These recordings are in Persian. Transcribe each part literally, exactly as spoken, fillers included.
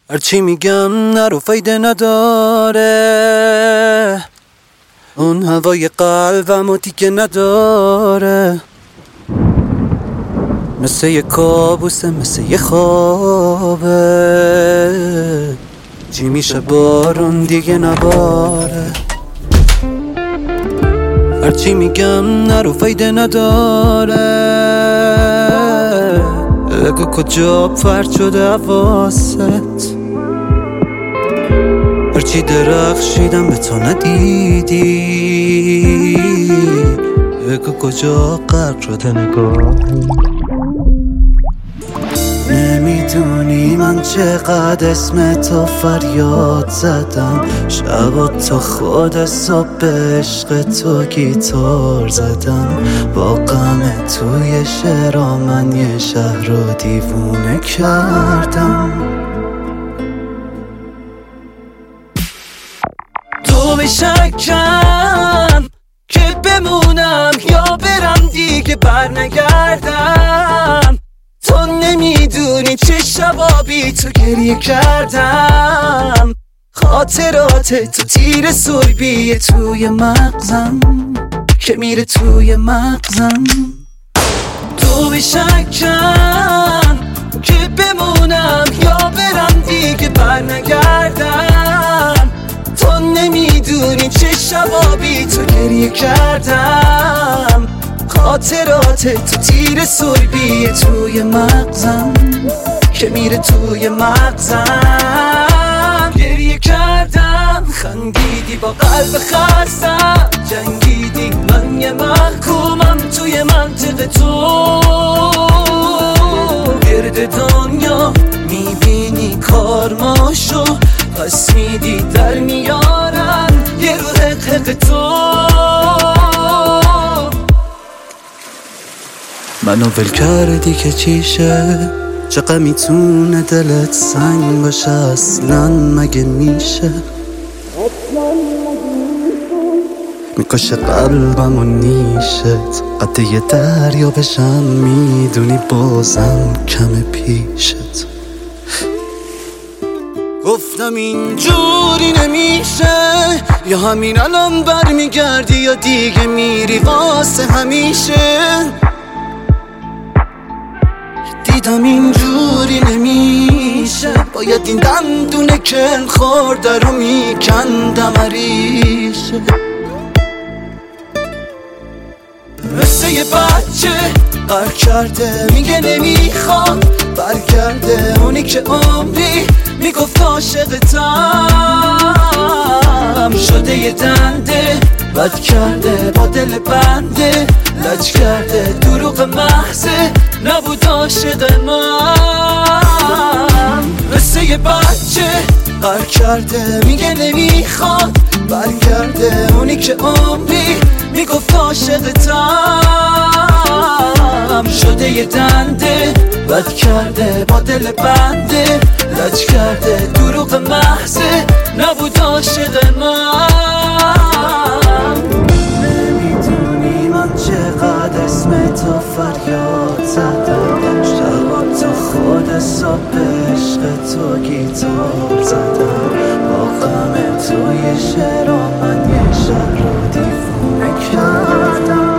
هرچی میگم نرو فایده نداره، اون هوای قلبمو دیگه نداره. مثل یه کابوسه، مثل یه خوابه، چی میشه بارون دیگه نباره. هرچی میگم نرو فایده نداره، بگو کجا پرت شده حواست. هرچی درخشیدم به تو ندیدی، بگو کجا غرق شده نگاهی. نمیدونی من چقدر اسم تو فریاد زدم، شبا تا خود صبح به عشق تو گیتار زدم. با غم توی شعرها من یه شهر رو دیوونه کردم. تو به شکم که بمونم یا برم دیگه برنگردم. تو نمیدونی چه شبا بی تو گریه کردم. خاطرات تو تیر سربیه توی مغزم که میره توی مغزم. تو به شکم که بمونم یا برم دیگه برنگردم. تو نمیدونی چه شبا بی تو گریه کردم. خاطرات تو تیر سربیه توی مغزم که میره توی مغزم. گریه کردم، خندیدی با قلب خستم، جنگیدی من یه محکومم توی منطقه تو. گرد دنیا میبینی کارماشو، پس میدی در میارن یه رو حق حق تو. منو ول کردی که چیشه، چقدر میتونه دلت سنگ باشه اصلا مگه میشه. میکشه قلبم و نیشت، قد یه دریا بشم میدونی بازم کم پیشت. گفتم اینجوری نمیشه، یا همین الان برمیگردی یا دیگه میری واسه همیشه. دیدم اینجوری نمیشه، باید این دندونه که خورده رو میکندم عریشه. مثل یه بچه قرق کرده میگه نمیخواد برگرده، اونی که عمری میگفت عاشقتم. شده یه دنده بد کرده با دل بنده، لج کرده دروغ محضه نبود عاشق من. مثل یه بچه قرق کرده میگه نمیخواد برگرده، اونی که عمری میگفت عاشقتم. شده یه دنده بد کرده با دل بنده، لج کرده دروغ محضه نبود عاشق من. نمیدونی من چقدر اسم تو فریاد زدم، شبا تا خود صبح به عشق تو گیتار زدم. با غم توی شعرها من یه شهر رو دیوونه کردم.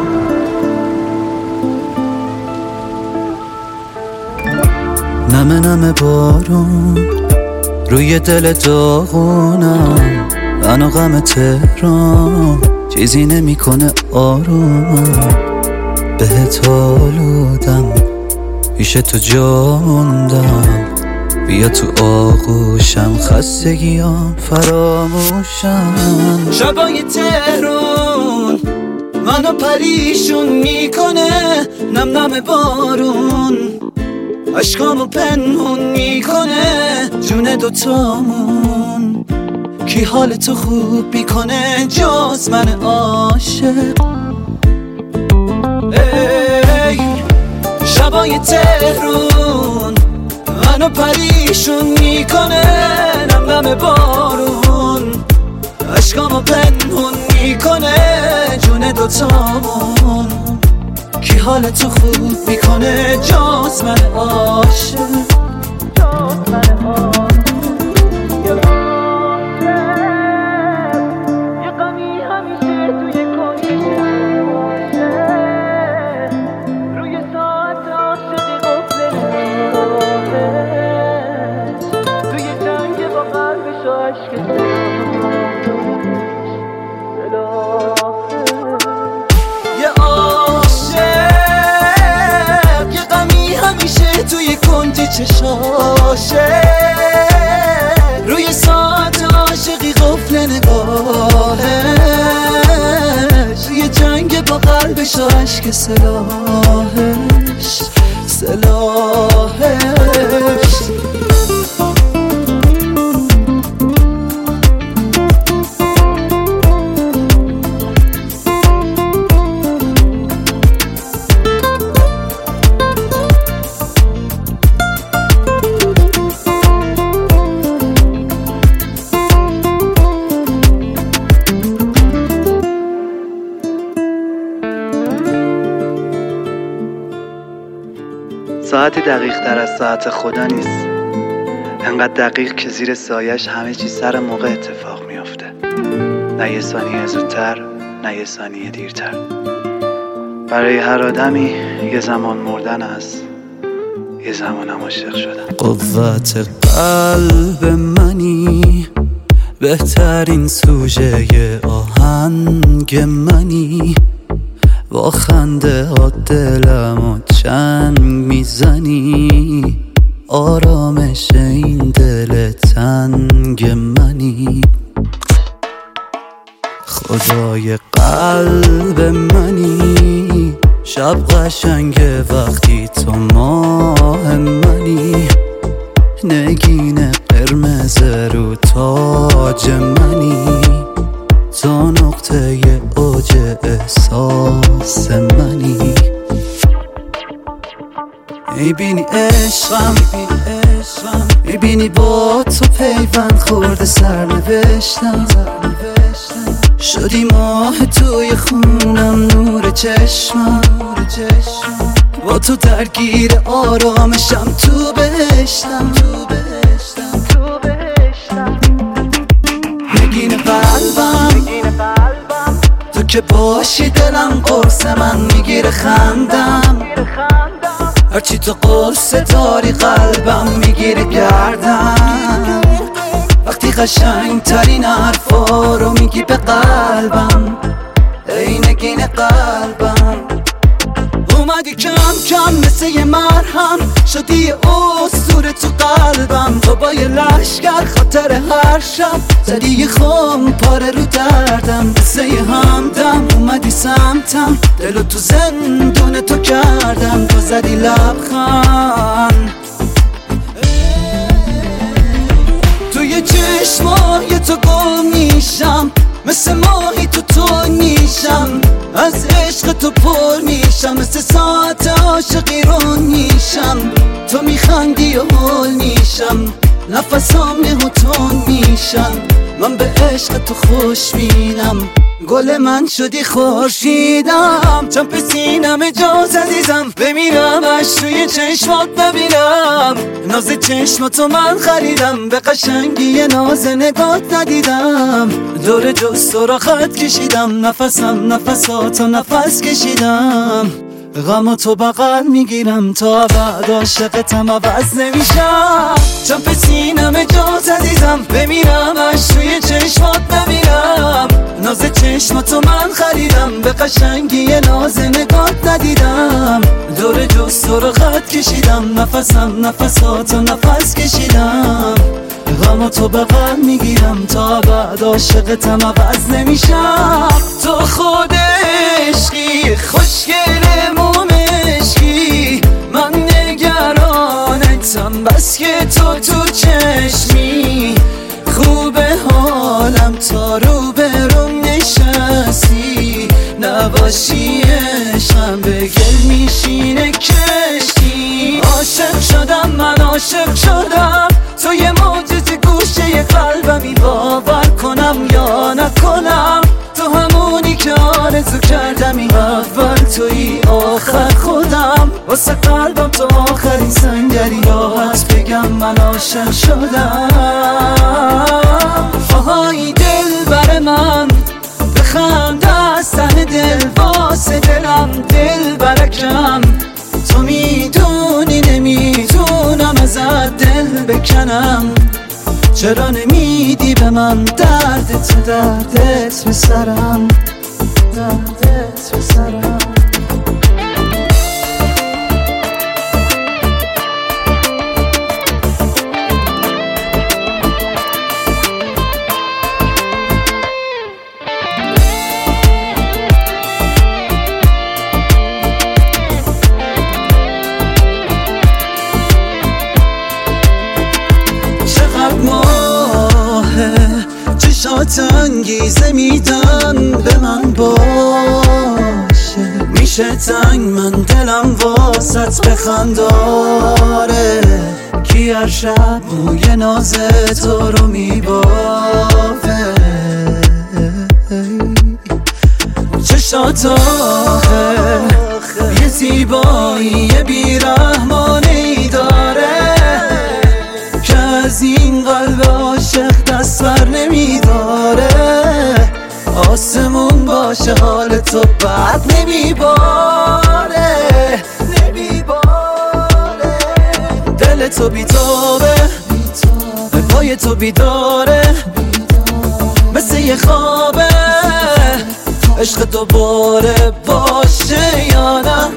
نمه نمه بارون روی دل داغونم، من و غم تهران چیزی نمیکنه آروم. بهت آلودم پیش تو جا موندم، بیا تو آغوشم خستگیام فراموشم. شبای تهران منو پریشون میکنه، نم نم بارون عشقامو پنهون میکنه. جون دوتامون کی حالتو خوب میکنه جز من عاشق. ای شبای تهرون منو پریشون میکنه، نم نم بارون عشقامو پنهون میکنه. جون دوتامون کی حالتو خوب میکنه جز من عاشق. سلاحش سلاحش ساعتی دقیق تر از ساعت خدا نیست، انقدر دقیق که زیر سایش همه چی سر موقع اتفاق میافته، نه یه ثانیه زودتر نه یه ثانیه دیرتر. برای هر آدمی یه زمان مردن است، یه زمانم عاشق شدن. قوت قلب منی، بهترین سوژه آهنگ منی، با خنده ها دلمو چنگ میزنی، آرامش این دل تنگ منی. خدای قلب منی، شب قشنگه وقتی تو ماه منی، نگین قرمز رو تاج منی، تو نقطه اوج احساس منی. میبینی عشقم، میبینی با تو پیوند خورده سرنوشتم، شدی ماه توی خونم، نور چشمم، با تو درگیر آرامشم، تو بهشتم، نگین قلبم، تو که باشی دلم قرص من میگیره خندم، هرچی تو قرص داری قلبم میگیره گردم، وقتی قشنگ ترین حرفا رو میگی به قلبم، ای نگین قلبم. اومدی کم کم مثل یه مرهم، شدی یه اسطوره تو قلبم، تو با یه لشگر خاطر هر شب زدی یه خم پاره رو دردم، مثل یه همدم اومدی سمتم، دلو تو زندون تو کردم، تو زدی لبخند توی چشمای تو گم میشم، مثل ماهی تو تو نیشم، از عشق تو پر میشم، مثل ساعت عاشقی رون میشم، تو میخندی و حل میشم، نفسام نهوتون میشم، من به عشق تو خوش بینم، گل من شدی خورشیدم، چون به سینم اجاز عزیزم، بمیرم اش توی چشمات ببینم، ناز چشماتو من خریدم، به قشنگی ناز نگات ندیدم، دور جست و را خط کشیدم، نفسم نفساتو نفس کشیدم، غم تو بغل میگیرم، تا بعد عاشقتم عوض نمیشم، چون به سینم اجاز عزیزم، بمیرم اش توی چشمات ببینم، ناز چشماتو من خریدم، به قشنگی ناز نگات ندیدم، دور جست و را خط کشیدم، نفسم نفساتو نفس کشیدم، غم تو بغل میگیرم، تا بعد عاشقتم عوض نمیشم، تو خود عشقی خوشگل مومشکی، من نگرانتم بس که تو تو چشمی، خوبه حالم تا رو برم نشستی، نباشی عشقم به گل میشینه کشتی، عاشق شدم من عاشق شدم، تو یه معجزه گوشه قلبمی، باور کنم یا نکنم، تو همونی که آرزو کردم، این اول توی آخر خودم، واسه قلبم تو آخرین سنگری، راحت بگم من عاشق شدم. آهای دل بر من بخند از ته دل، واسه دلم دل برکم، تو میدونی نمیتونم ازت دل بکنم، چرا نمیدی به من دردت دردت به سرم، دردت به سرم. انگیزه میدن به من باشه. میشه تنگ من دلم واسط بخنداره، کی هر شب موی ناز تو رو میبافه. چشات آخه یه زیبایی بیرحمانه‌ای داره که از این قلب عاشق دست بر نمیداره. آسمون باشه حال تو بد نمیباره، نمیباره. دل تو بیتابه، به پای تو بیداره، مثل یه خوابه. عشق دوباره باشه یا نه؟